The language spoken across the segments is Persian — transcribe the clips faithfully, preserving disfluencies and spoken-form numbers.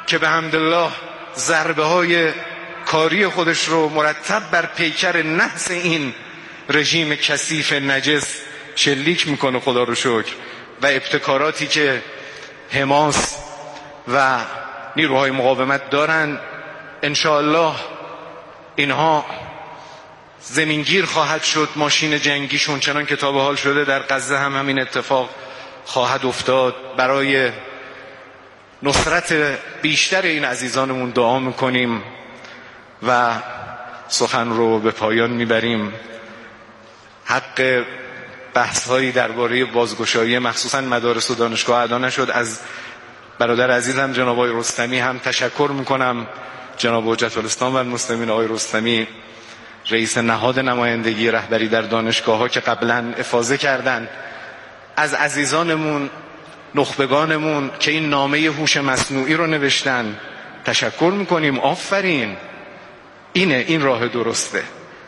که به حمدالله ضربه های کاری خودش رو مرتب بر پیکر نحس این رژیم کثیف نجس شلیک میکنه، خدا رو شکر، و ابتکاراتی که حماس و نیروهای مقاومت دارن انشاءالله اینها زمینگیر خواهد شد. ماشین جنگیشون چنان که تا به حال شده در غزه هم همین اتفاق خواهد افتاد. برای نصرت بیشتر این عزیزانمون دعا میکنیم و سخن رو به پایان میبریم. حق بحث هایی درباره بازگشایی مخصوصا مدارس و دانشگاه ادا نشد. از برادر عزیزم جناب آقای رستمی هم تشکر میکنم. جناب حجت الاسلام و المسلمین آقای رستمی، رئیس نهاد نمایندگی رهبری در دانشگاه ها که قبلا افاضه کردن، از عزیزانمون نخبگانمون که این نامه هوش مصنوعی رو نوشتن تشکر میکنیم. آفرین، اینه، این راه درسته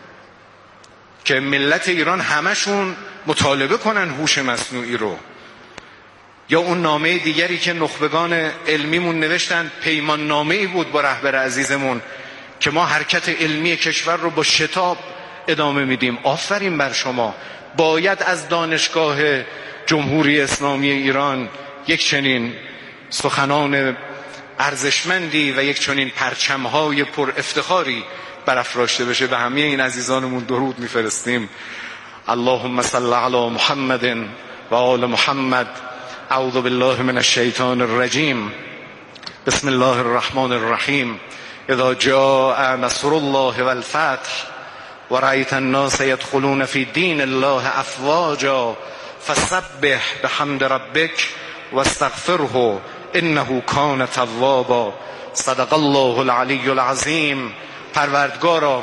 که ملت ایران همشون مطالبه کنن هوش مصنوعی رو. یا اون نامه دیگری که نخبگان علمیمون نوشتن، پیمان نامه‌ای بود با رهبر عزیزمون که ما حرکت علمی کشور رو با شتاب ادامه میدیم. آفرین بر شما. باید از دانشگاه جمهوری اسلامی ایران یک چنین سخنان ارزشمندی و یک چنین پرچم‌های پر افتخاری برافراشته بشه. به همه این عزیزانمون درود میفرستیم. اللهم صل علی محمد و آل محمد. اعوذ بالله من الشیطان الرجیم. بسم الله الرحمن الرحیم. اذا جاء نصر الله والفتح ورأيت الناس يدخلون في دين الله افواجا فسبح بحمد ربك واستغفره انه كان توابا. صدق الله العلی العظیم. پروردگارا،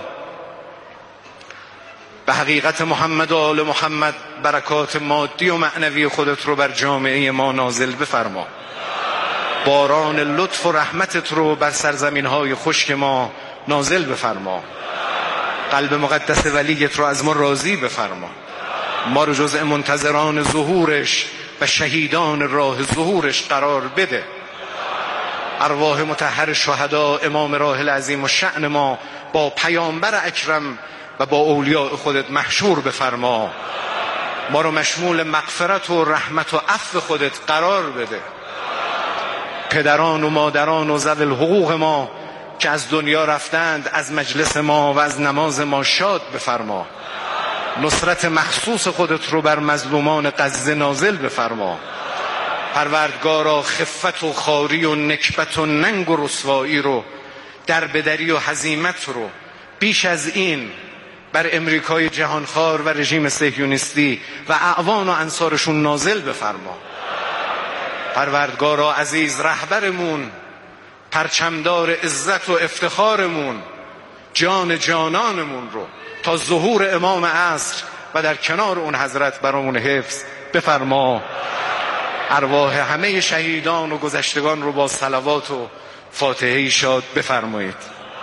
به حقیقت محمد و آل محمد برکات مادی و معنوی خودت رو بر جامعه ما نازل بفرما. باران لطف و رحمتت رو بر سرزمین های خشک ما نازل بفرما. قلب مقدس ولیت رو از ما راضی بفرما. ما رو جزء منتظران ظهورش و شهیدان راه ظهورش قرار بده. ارواح مطهر شهدا امام راحل عظیم و شأن ما با پیامبر اکرم و با اولیاء خودت محشور بفرما. ما رو مشمول مغفرت و رحمت و عفو خودت قرار بده. پدران و مادران و ذوی الحقوق ما که از دنیا رفتند از مجلس ما و از نماز ما شاد بفرما. نصرت مخصوص خودت رو بر مظلومان غزه نازل بفرما. پروردگارا، خفت و خاری و نکبت و ننگ و رسوایی رو، دربدری و هزیمت رو بیش از این بر امریکای جهانخوار و رژیم صهیونیستی و اعوان و انصارشون نازل بفرما. پروردگارا عزیز، رهبرمون، پرچمدار عزت و افتخارمون، جان جانانمون رو تا ظهور امام عصر و در کنار اون حضرت برامون حفظ بفرما. ارواح همه شهیدان و گذشتگان رو با صلوات و فاتحه شاد بفرمایید.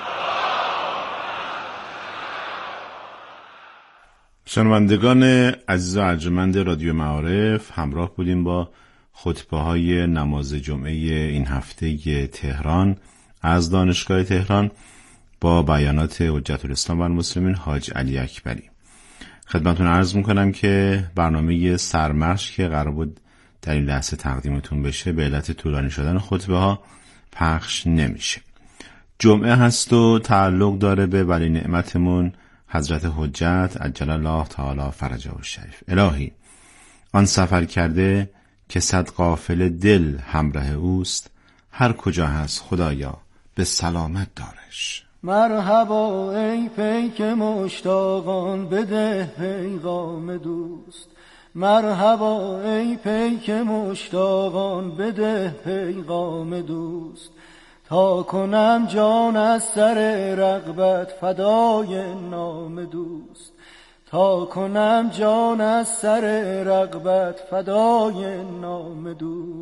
شنوندگان عزیز و ارجمند رادیو معارف، همراه بودیم با خطبه‌های نماز جمعه این هفته تهران از دانشگاه تهران با بیانات حجت الاسلام و المسلمین حاج علی اکبری. خدمتتون عرض میکنم که برنامه سرمشق که قرار بود در این لحظه تقدیمتون بشه به علت طولانی شدن خطبه ها پخش نمیشه. جمعه هست و تعلق داره به ولی نعمتمون حضرت حجت عجل الله تعالی فرجه الشریف. الهی، آن سفر کرده که صد قافله دل همراه اوست، هر کجا هست خدایا به سلامت دارش. مرحبا ای پیک مشتاقان، بده پیغام دوست. مرحبا ای پیک مشتاقان، بده پیغام دوست. تا کنم جان از سر رغبت فدای نام دوست. تا کنم جان از سر رغبت فدای نام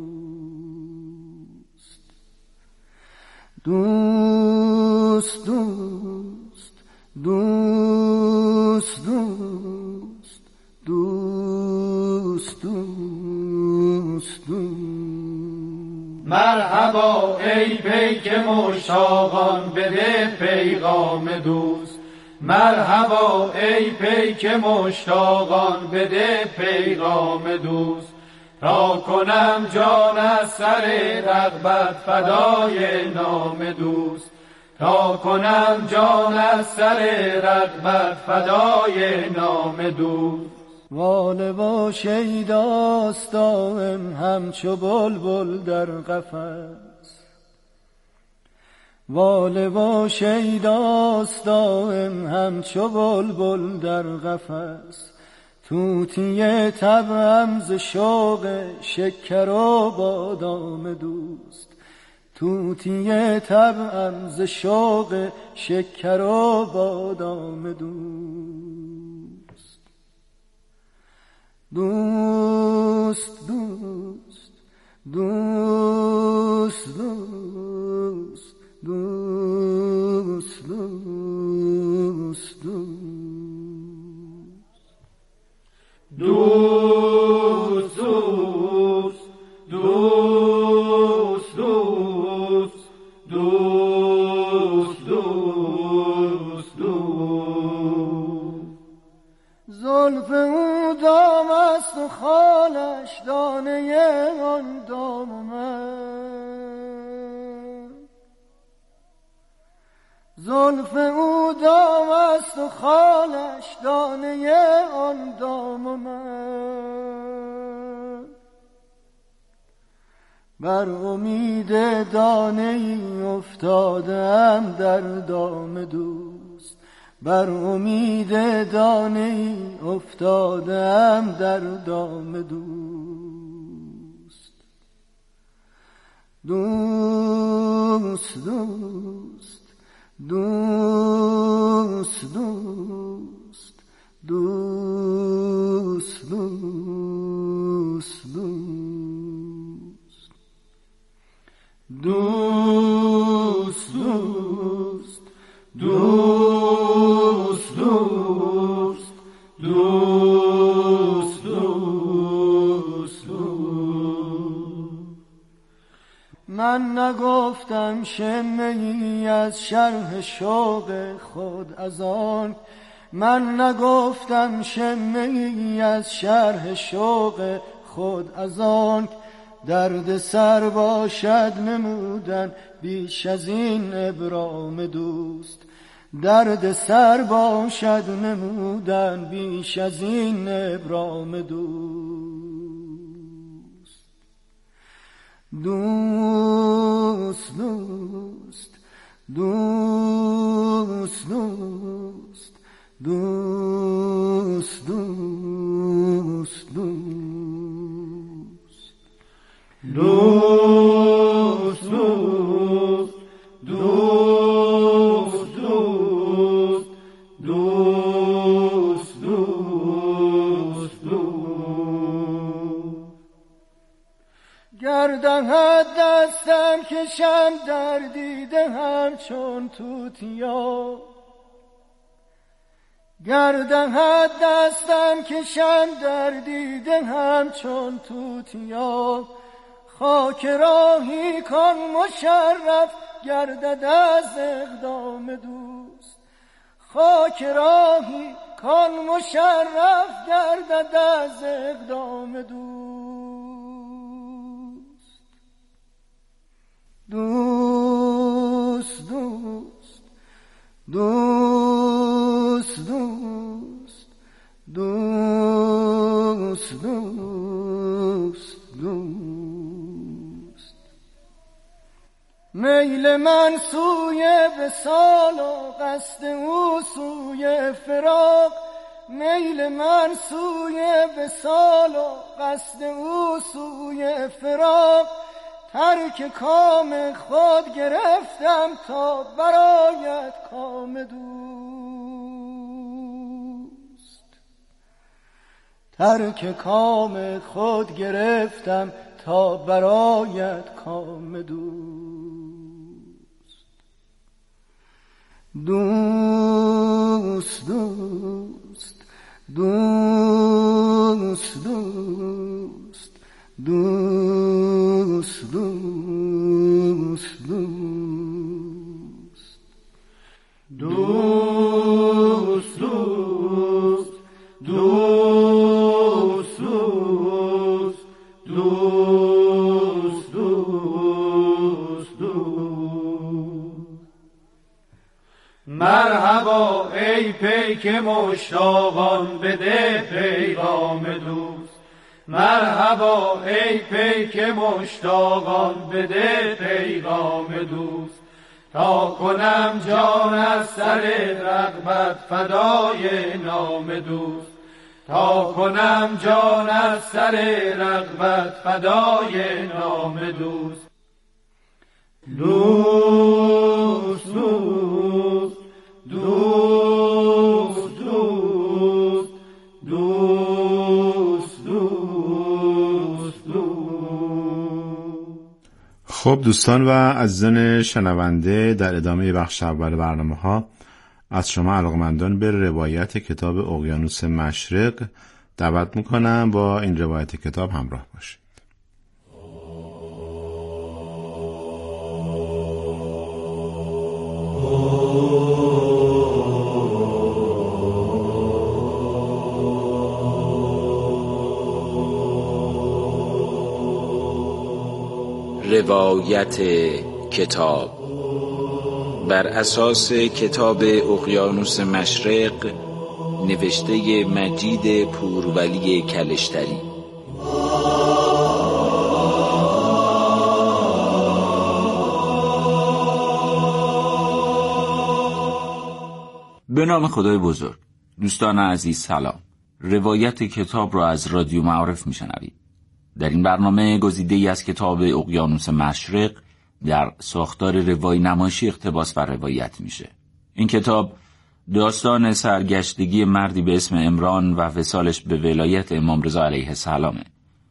دوست. دوست دوست دوست دوست دوست دوست دوست. مرحبا ای پیک مشتاقان بده پیغام دوست. مرحبا ای پیک مشتاقان بده پیغام دوست. تا کنم جان از سر رغبت فدای نام دوست. تا کنم جان از سر رغبت فدای نام دوست. واله و شیداست دائم همچو بلبل در قفس. واله و شیداست دائم همچو بلبل در قفس. طوطی طبعم ز شوق شکر و بادام دوست. طوطی طبعم ز شوق شکر و بادام دوست. دوست دوست دوست دوست دوست دوست دوست دوست دوست دوست دوست دوست دوست دوست. زلف او دام است و خالش دانه آن دام من. زلف او دام است و خالش دانه آن دام من. بر امید دانه ای افتادم در دام دوست. بر امید دانه ای افتادم در دام دوست. دوست دوست دوست دوست دوست دوست دوست دوست دوست دوست دوست دوست دوست دوست. من نگفتم شمعی از شرح شوق خود از آن. من نگفتم شمعی از شرح شوق خود از آن. درد سر باشد نمودن بیش از این ابرام دوست. درد سر باشد نمودن بیش از این ابرام دوست. دوست دوست دوست دوست دوست دوست دوست دوست دوست دوست دوست دوست دوست. گردهد دستم کشم در دیده همچون توتیا. گردهد دستم کشم در دیده همچون توتیا. خاک راهی کن مشرف گردد از اقدام دوست. خاک راهی کن مشرف گردد از اقدام دوست. دوست دوست دوست دوست دوست دوست دوست. میل من سوی وصال و قصد او سوی فراق. میل من سوی وصال و قصد او سوی فراق. ترک کام خود گرفتم تا برایت کام دوست. ترک کام خود گرفتم تا برایت کام دوست. دوست دوست دوست دوست دوست دوست دوست دوست دوست دوست دوست دوست دوست دوست دوست مرحبا ای پیک مشتاقان بده پیغام دوست مرحبا ای پیک مشتاقان بده پیغام دوست تا کنم جان از سر رغبت فدای نام دوست تا کنم جان از سر رغبت فدای نام دوست دوست دوست دوست دوست دوست دوست دوست. خب دوستان و عزیزان شنونده، در ادامه بخش اول برنامه ها از شما علاقمندان به روایت کتاب اقیانوس مشرق دعوت میکنم با این روایت کتاب همراه باشید. روایت کتاب بر اساس کتاب اقیانوس مشرق نوشته مجید پورولی کلشتری. به نام خدای بزرگ. دوستان عزیز سلام. روایت کتاب را از رادیو معارف میشنوید. در این برنامه گزیده‌ای از کتاب اقیانوس مشرق در ساختار روایی نمایشی اقتباس و روایت میشه. این کتاب داستان سرگشتگی مردی به اسم عمران و وصالش به ولایت امام رضا علیه السلامه.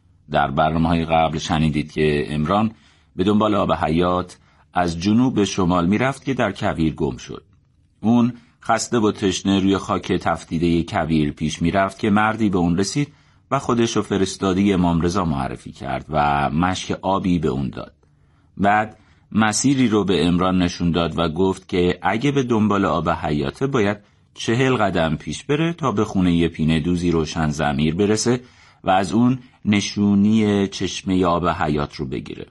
در برنامه‌های قبل شنیدید که عمران به دنبال آب حیات از جنوب به شمال میرفت که در کویر گم شد. اون خسته و تشنه روی خاک تفتیده کویر پیش میرفت که مردی به اون رسید و خودش رو فرستادی امام رضا معرفی کرد و مشک آبی به اون داد. بعد مسیری رو به عمران نشون داد و گفت که اگه به دنبال آب حیاته باید چهل قدم پیش بره تا به خونه ی پینه دوزی روشن ضمیر برسه و از اون نشونی چشمه آب حیات رو بگیره.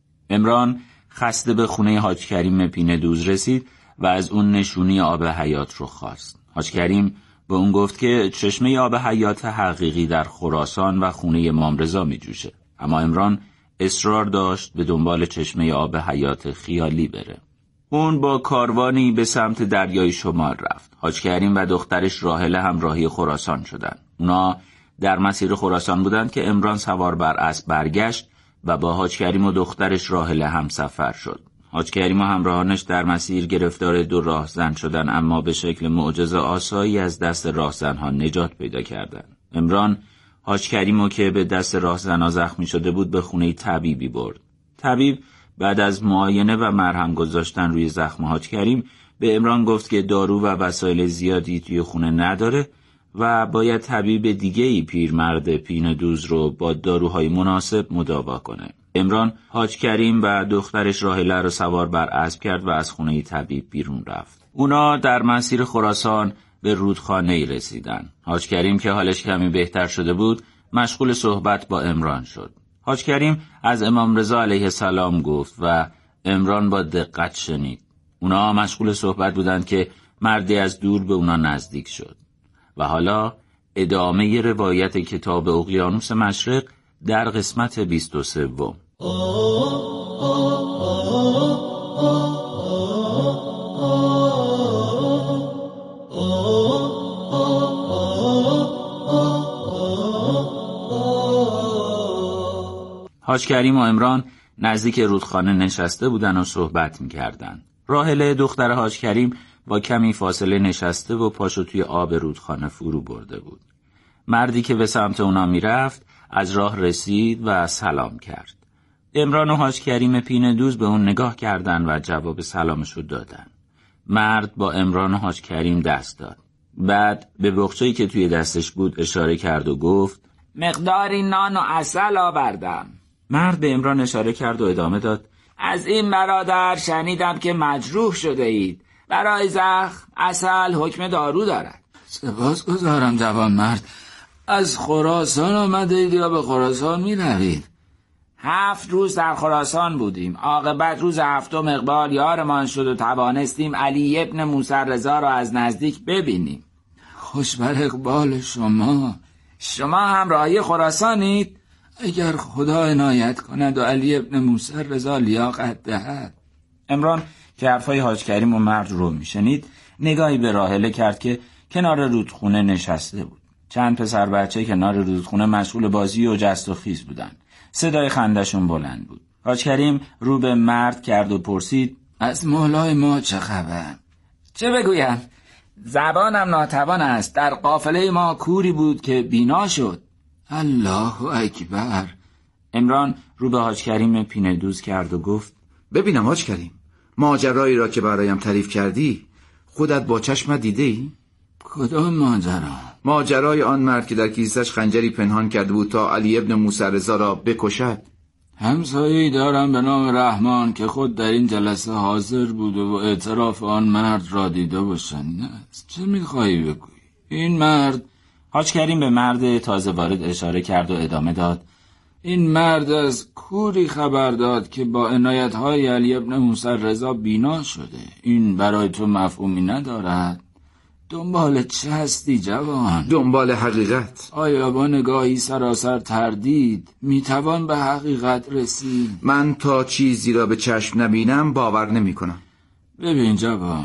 عمران خسته به خونه حاج کریم پینه دوز رسید و از اون نشونی آب حیات رو خواست. حاج کریم به اون گفت که چشمه آب حیات حقیقی در خراسان و خونه امام رضا می جوشه. اما عمران اصرار داشت به دنبال چشمه آب حیات خیالی بره. اون با کاروانی به سمت دریای شمال رفت. حاج کریم و دخترش راحله هم راهی خراسان شدند. اونا در مسیر خراسان بودند که عمران سوار بر اسب برگشت و با حاج کریم و دخترش راحله هم سفر شد. حاج کریم و همراهانش در مسیر گرفتار دو راهزن شدند، اما به شکل معجزه آسایی از دست راهزنها نجات پیدا کردند. عمران حاج کریمو که به دست راهزنها زخمی شده بود به خونه طبیبی برد. طبیب بعد از معاینه و مرهم گذاشتن روی زخم حاج کریم به عمران گفت که دارو و وسایل زیادی توی خونه نداره و باید طبیب دیگه‌ای پیرمرد پینه دوز رو با داروهای مناسب مداوا کنه. عمران حاج کریم و دخترش راحله رو سوار بر اسب کرد و از خونه طبیب بیرون رفت. اونا در مسیر خراسان به رودخانه‌ای رسیدن. حاج کریم که حالش کمی بهتر شده بود مشغول صحبت با عمران شد. حاج کریم از امام رضا علیه السلام گفت و عمران با دقت شنید. اونا مشغول صحبت بودند که مردی از دور به اونا نزدیک شد. و حالا ادامه روایت کتاب اقیانوس مشرق در قسمت بیست و سه. حاج کریم و عمران نزدیک رودخانه نشسته بودن و صحبت می‌کردند. راحله دختر حاج کریم با کمی فاصله نشسته و پاشو توی آب رودخانه فرو برده بود. مردی که به سمت اونا میرفت از راه رسید و سلام کرد. عمران و حاج کریم پینه دوز به اون نگاه کردن و جواب سلامشو دادن. مرد با عمران و حاج کریم دست داد. بعد به بخچه‌ای که توی دستش بود اشاره کرد و گفت: مقداری نان و عسل آوردم. مرد به عمران اشاره کرد و ادامه داد: از این برادر شنیدم که مجروح شده اید. برای زخم عسل حکم دارو دارد. سپاس گذارم جوان مرد. از خراسان آمده اید یا به خراسان می روید؟ هفت روز در خراسان بودیم. عاقبت روز هفتم اقبال یارمان شد و توانستیم علی ابن موسی رضا را از نزدیک ببینیم. خوش بر اقبال شما. شما هم راهی خراسانید؟ اگر خدا عنایت کند و علی ابن موسی رضا لیاقت دهد. عمران که حرفای حاج کریم و مرد رو میشنید نگاهی به راحله کرد که کنار رودخونه نشسته بود. چند پسر بچه کنار رودخونه مشغول بازی و جست و خیز بودن. صدای خندشون بلند بود. حاج کریم رو به مرد کرد و پرسید: از مولای ما چه خبر؟ چه بگویم؟ زبانم ناتوان است. در قافله ما کوری بود که بینا شد. الله اکبر. عمران رو به حاج کریم پینه دوز کرد و گفت: ببینم حاج کریم، ماجرایی را که برایم تعریف کردی خودت با چشمت دیده ای؟ کدام ماجرا؟ ماجرای آن مرد که در کیسش خنجری پنهان کرده بود تا علی ابن موسی رضا را بکشد. همسایه‌ای دارم به نام رحمان که خود در این جلسه حاضر بود و اعتراف آن مرد را دیده و شنیده است. چه می‌خواهی بگویی؟ این مرد... حاج کریم به مرد تازه وارد اشاره کرد و ادامه داد: این مرد از کوری خبر داد که با عنایت‌های علی ابن موسی رضا بینا شده. این برای تو مفهومی ندارد؟ دنبال چه هستی جوان؟ دنبال حقیقت. آیا با نگاهی سراسر تردید میتوان به حقیقت رسید؟ من تا چیزی را به چشم نبینم باور نمی کنم. ببین جوان،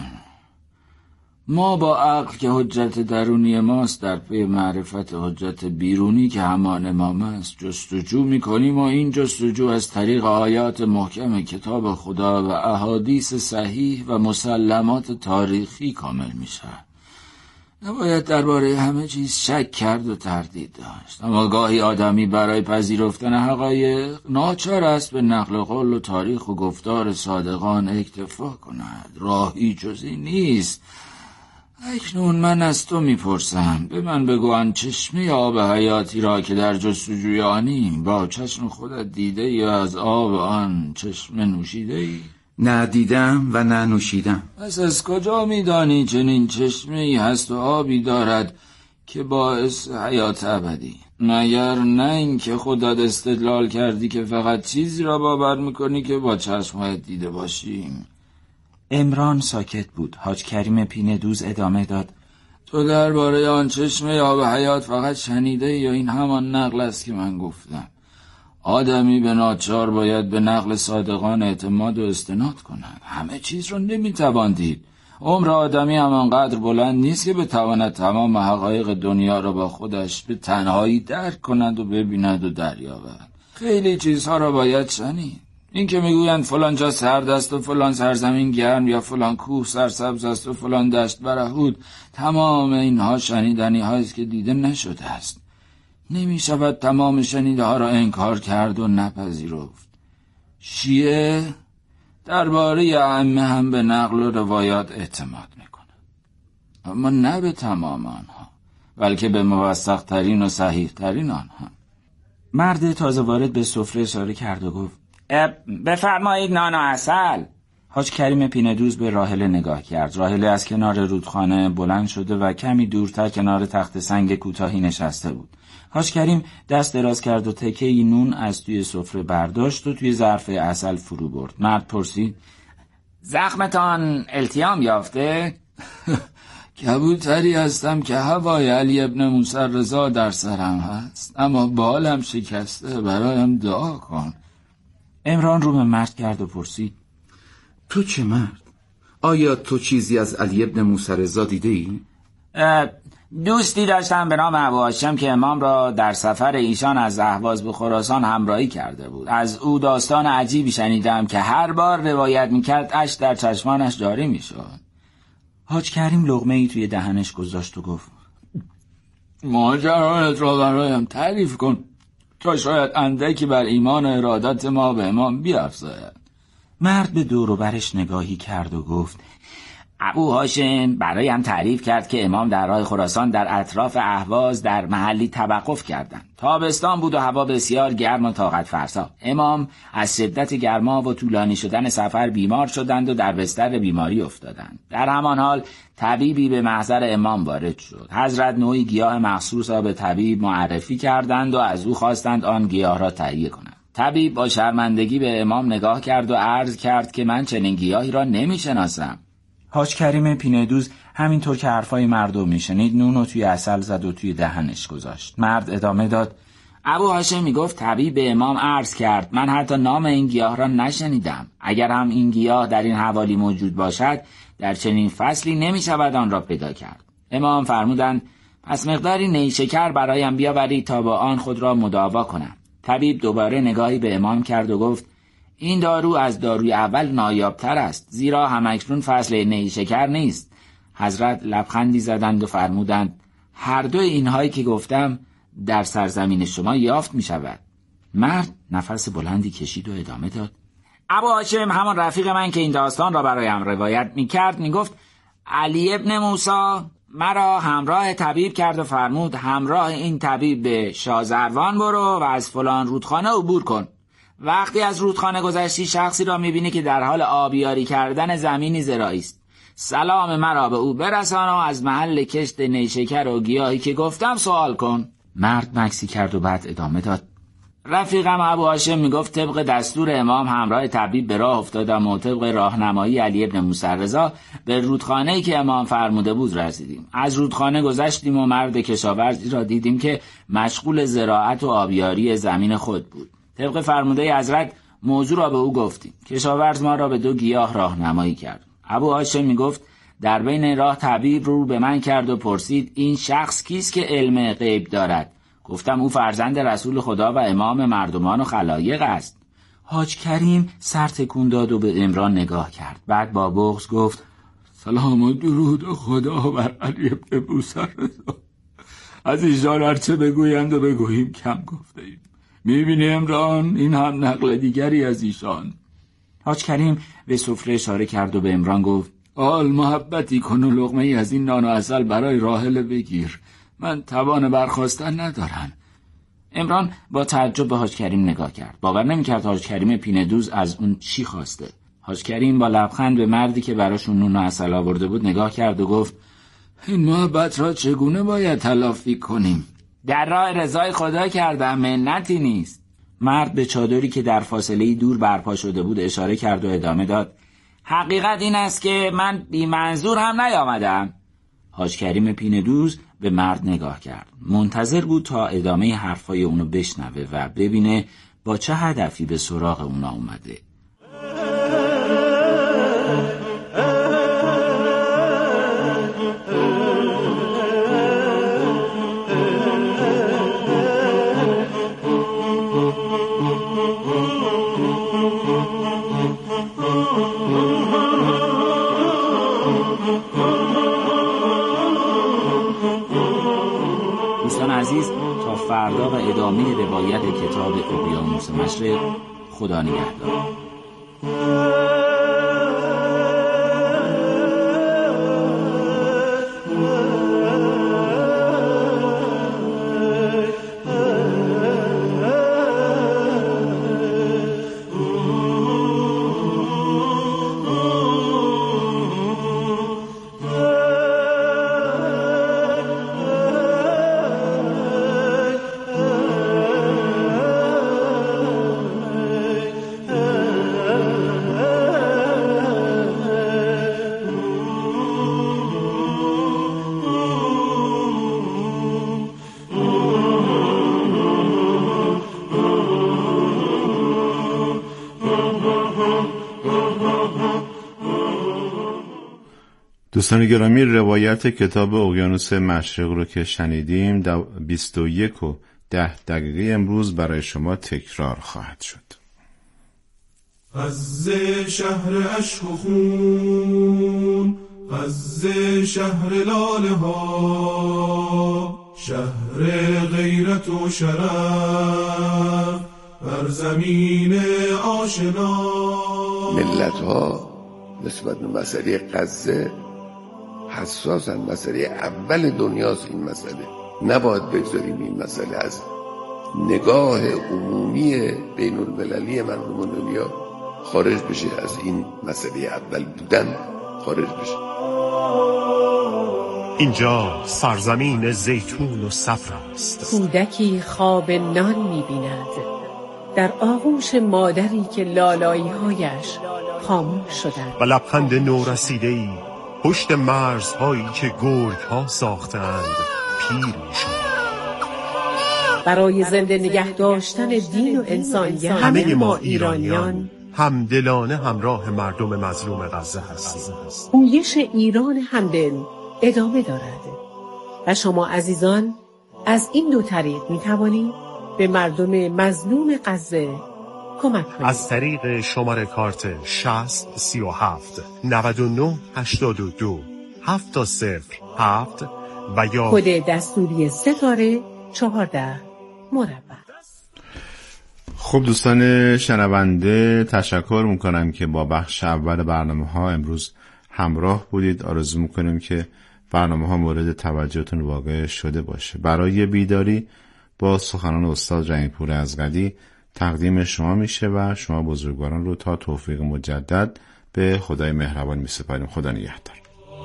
ما با عقل که حجت درونی ماست در پی معرفت حجت بیرونی که همان امام است جستجو میکنیم و این جستجو از طریق آیات محکم کتاب خدا و احادیث صحیح و مسلمات تاریخی کامل میشه. نباید درباره همه چیز شک کرد و تردید داشت، اما گاهی آدمی برای پذیرفتن حقایق ناچار است به نقل قول و تاریخ و گفتار صادقان اکتفا کند. راهی جزی نیست. اکنون من از تو میپرسم، به من بگو آن چشمه آب حیاتی را که در جستجوی آنیم با چشم خودت دیده یا از آب آن چشمه نوشیده ای؟ نه دیدم و نه نوشیدم. پس از کجا میدانی چنین چشمه ای هست و آبی دارد که باعث حیات ابدی؟ مگر نه این که خودت استدلال کردی که فقط چیزی را باور میکنی که با چشمهایت دیده باشیم؟ عمران ساکت بود. حاج کریم پینه دوز ادامه داد: تو درباره آن چشمه آب حیات فقط شنیده یا این همان نقل است که من گفتم؟ آدمی به ناچار باید به نقل صادقان اعتماد و استناد کند. همه چیز رو نمیتوان دید. عمر آدمی همانقدر بلند نیست که بتواند تمام حقایق دنیا را با خودش به تنهایی درک کند و ببیند و دریابد. خیلی چیزها را باید شنید. این که میگویند فلان جا سرد است و فلان سرزمین گرم یا فلان کوه سرسبز است و فلان دشت برهود، تمام اینها شنیدنی هاییست که دیده نشده است. نمی شود تمام شنیده ها را انکار کرد و نپذیرفت. شیعه درباره ائمه هم به نقل و روایات اعتماد میکنه، اما نه به تمام آنها، بلکه به موثق ترین و صحیح ترین آنها. مرد تازه وارد به سفره اشاره کرد و گفت: بفرمایید نان و عسل. حاج کریم پینه دوز به راحله نگاه کرد. راحله از کنار رودخانه بلند شده و کمی دورتر کنار تخت سنگ کوتاهی نشسته بود. حاج کریم دست دراز کرد و تکه‌ای نون از توی سفره برداشت و توی ظرف عسل فرو برد. مرد پرسید: زخمتان التیام یافته؟ کبوتری هستم که هوای علی ابن موسی رضا در سرم هست، اما بالم شکسته. برایم دعا کن. عمران رو به مرد کرد و پرسید: تو چه مرد؟ آیا تو چیزی از علی ابن موسی رضا دیده ای؟ دوستی داشتم به نام ابو هاشم که امام را در سفر ایشان از اهواز به خراسان همراهی کرده بود. از او داستان عجیبی شنیدم که هر بار روایت میکرد اشک در چشمانش جاری میشد. حاج کریم لقمه ای توی دهنش گذاشت و گفت: ماجرایت را برایم تعریف کن تا شاید اندکی بر ایمان و ارادت ما به امام بیفزاید. مرد به دور و برش نگاهی کرد و گفت: ابو هاشم برایم تعریف کرد که امام در راه خراسان در اطراف اهواز در محلی توقف کردند. تابستان بود و هوا بسیار گرم و طاقت فرسا. امام از شدت گرما و طولانی شدن سفر بیمار شدند و در بستر بیماری افتادند. در همان حال طبیبی به محضر امام وارد شد. حضرت نوعی گیاه مخصوص را به طبیب معرفی کردند و از او خواستند آن گیاه را تهیه کند. طبیب با شرمندگی به امام نگاه کرد و عرض کرد که من چنین گیاهی را نمی‌شناسم. حاج کریم پیندوز همینطور که حرفای مردم میشنید نون رو توی عسل زد و توی دهنش گذاشت. مرد ادامه داد: ابو هاشم میگفت طبیب به امام عرض کرد من حتی نام این گیاه را نشنیدم. اگر هم این گیاه در این حوالی موجود باشد در چنین فصلی نمیشود آن را پیدا کرد. امام فرمودند پس مقداری نیشکر برایم بیاورید تا با آن خود را مداوا کنم. طبیب دوباره نگاهی به امام کرد و گفت این دارو از داروی اول نایابتر است، زیرا همکنون فصل نیشکر نیست. حضرت لبخندی زدند و فرمودند هر دو اینهایی که گفتم در سرزمین شما یافت می شود. مرد نفس بلندی کشید و ادامه داد: ابو هاشم همان رفیق من که این داستان را برایم روایت می کرد می گفت علی ابن موسی مرا همراه طبیب کرد و فرمود همراه این طبیب به شازروان برو و از فلان رودخانه عبور کن. وقتی از رودخانه گذشتی شخصی را میبینی که در حال آبیاری کردن زمینی زراعی است. سلام مرا به او برسان و از محل کشت نیشکر و گیاهی که گفتم سوال کن. مرد مکسی کرد و بعد ادامه داد: رفیقم ابو هاشم میگفت طبق دستور امام همراه طبیب به راه افتادم و طبق راهنمایی علی ابن موسی رضا به رودخانه‌ای که امام فرموده بود رسیدیم. از رودخانه گذشتیم و مرد کشاورزی را دیدیم که مشغول زراعت و آبیاری زمین خود بود. طبق فرموده حضرت موضوع را به او گفتیم. کشاورز ما را به دو گیاه راهنمایی کرد. ابو هاشم میگفت در بین راه طبیب رو به من کرد و پرسید این شخص کیست که علم غیب دارد؟ گفتم او فرزند رسول خدا و امام مردمان و خلایق است. حاج کریم سر تکون داد و به عمران نگاه کرد. بعد با بغض گفت سلام و درود خدا بر علی ابن موسی رضا. از ایشان هرچه بگویند و بگوییم کم گفته ایم. میبینی عمران این هم نقل دیگری از ایشان. حاج کریم به سفره اشاره کرد و به عمران گفت آل محبتی کن و لقمه ای از این نان و عسل برای راحله بگیر، من توان برخواستن ندارم. عمران با تعجب به حاج کریم نگاه کرد. باور نمی‌کرد حاج کریم پیندوز از اون چی خواسته. حاج کریم با لبخند به مردی که براشون نون و عسل آورده بود نگاه کرد و گفت این محبت را چگونه باید تلافی کنیم؟ در راه رضای خدا کردم، منتی نیست. مرد به چادری که در فاصله دور برپا شده بود اشاره کرد و ادامه داد حقیقت این است که من بی منظور هم نیامدم. حاج کریم پیندوز به مرد نگاه کرد. منتظر بود تا ادامه حرفای اونو بشنوه و ببینه با چه هدفی به سراغ اونا اومده. دوستان عزیز، تا فردا و ادامه روایت کتاب اقیانوس مشرق. خدا نگهدار. دوستان گرامی، روایت کتاب اقیانوس مشرق رو که شنیدیم در بیست و یک و ده دقیقه امروز برای شما تکرار خواهد شد. غزه شهر عشق و خون، غزه شهر لاله ها، شهر غیرت و شرف بر زمین آشنا. ملت ها نسبت به مسئله غزه حساسن. مسئله اول دنیاست این مسئله. نباید بگذاریم این مسئله از نگاه عمومی بین المللی مردم دنیا خارج بشه، از این مسئله اول بودن خارج بشه. اینجا سرزمین زیتون و صفر است. کودکی خواب نان می‌بیند در آغوش مادری که لالایی‌هایش خاموش شدند و لبخند نورسیده‌ای پشت مرزهایی که گرگ‌ها ساختند پیر می‌شود. برای زنده نگه داشتن دین و انسانیت همه ما ایرانیان همدلانه همراه مردم مظلوم غزه هستیم. پویش ایران همدل ادامه دارد و شما عزیزان از این دو طریق می توانید به مردم مظلوم غزه کمک کنید. از طریق شماره کارت شصت سی و هفت نود و نه هشتاد و دو هفت صفر هفت و یا کد دستوری ستاره چهارده مربع. خب دوستان شنونده، تشکر میکنم که با بخش اول برنامه ها امروز همراه بودید. آرزو میکنیم که برنامه ها مورد توجهتون واقع شده باشه. برای بیداری با سخنان استاد رحیم‌پور ازغدی تقدیم شما میشه و شما بزرگواران رو تا توفیق مجدد به خدای مهربان میسپاریم. خدا نگهدار.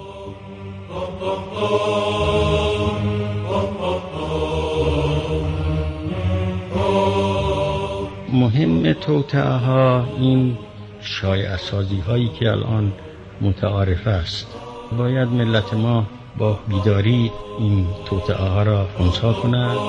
مهم توطئه ها این شایعه سازی هایی که الان متعارف است. باید ملت ما با بیداری این توطئه ها را خنثی کند.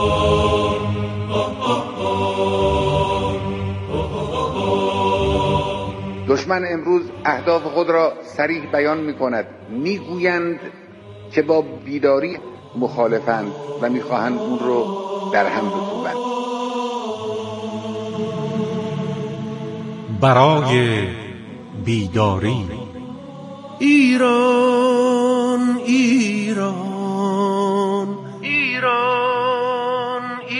دشمن امروز اهداف خود را صریح بیان می کند. می گویند که با بیداری مخالفند و می خواهند اون رو در هم بکوبند. برای بیداری ایران ایران ایران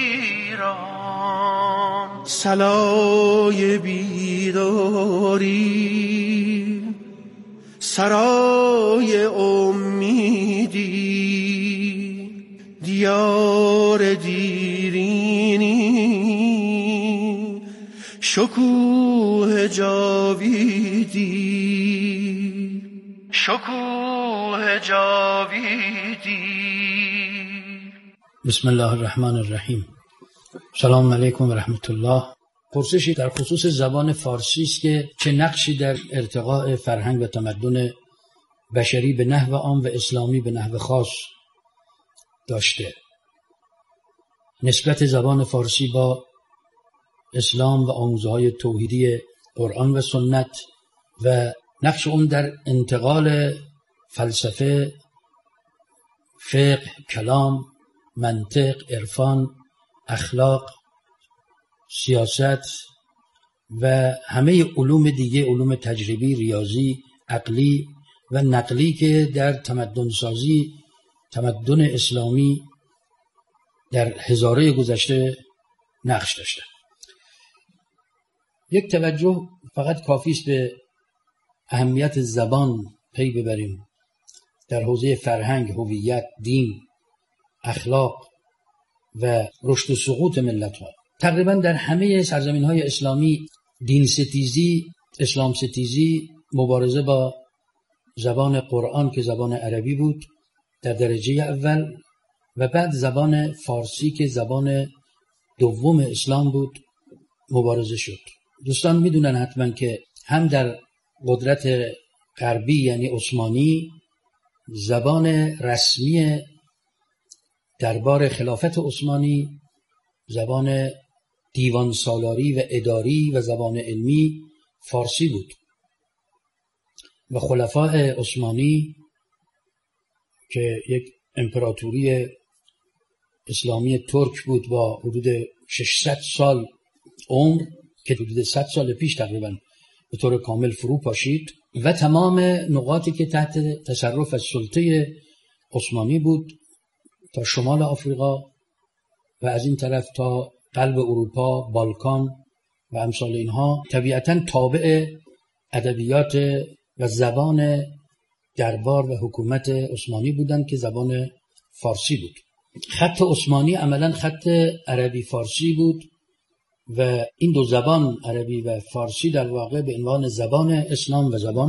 ایران صلای بیداری سرای امیدی دیار دیرینی شکوه جاویدی شکوه جاویدی. بسم الله الرحمن الرحیم. سلام علیکم و رحمت الله. پرسشی در خصوص زبان فارسی است که چه نقشی در ارتقاء فرهنگ و تمدن بشری به نحو عام و اسلامی به نحو خاص داشته. نسبت زبان فارسی با اسلام و آموزه‌های توحیدی قرآن و سنت و نقش اون در انتقال فلسفه، فقه، کلام، منطق، عرفان، اخلاق، سیاست و همه علوم دیگه، علوم تجربی، ریاضی، عقلی و نقلی که در تمدن سازی تمدن اسلامی در هزاره گذشته نقش داشته. یک توجه فقط کافی است به اهمیت زبان پی ببریم در حوزه فرهنگ، هویت، دین، اخلاق و رشد و سقوط ملت ها. تقریبا در همه سرزمین های اسلامی دین ستیزی، اسلام ستیزی، مبارزه با زبان قرآن که زبان عربی بود در درجه اول و بعد زبان فارسی که زبان دوم اسلام بود مبارزه شد. دوستان میدونن حتما که هم در قدرت غربی یعنی عثمانی زبان رسمی دربار خلافت عثمانی زبان دیوان سالاری و اداری و زبان علمی فارسی بود و خلفای عثمانی که یک امپراتوری اسلامی ترک بود با حدود ششصد سال عمر که حدود صد سال پیش تقریبا به طور کامل فرو پاشید و تمام نقاطی که تحت تصرف از سلطه عثمانی بود تا شمال آفریقا و از این طرف تا قلب اروپا، بالکان و امثال اینها طبیعتاً تابع ادبیات و زبان دربار و حکومت عثمانی بودند که زبان فارسی بود. خط عثمانی عملا خط عربی فارسی بود و این دو زبان عربی و فارسی در واقع به عنوان زبان اسلام و زبان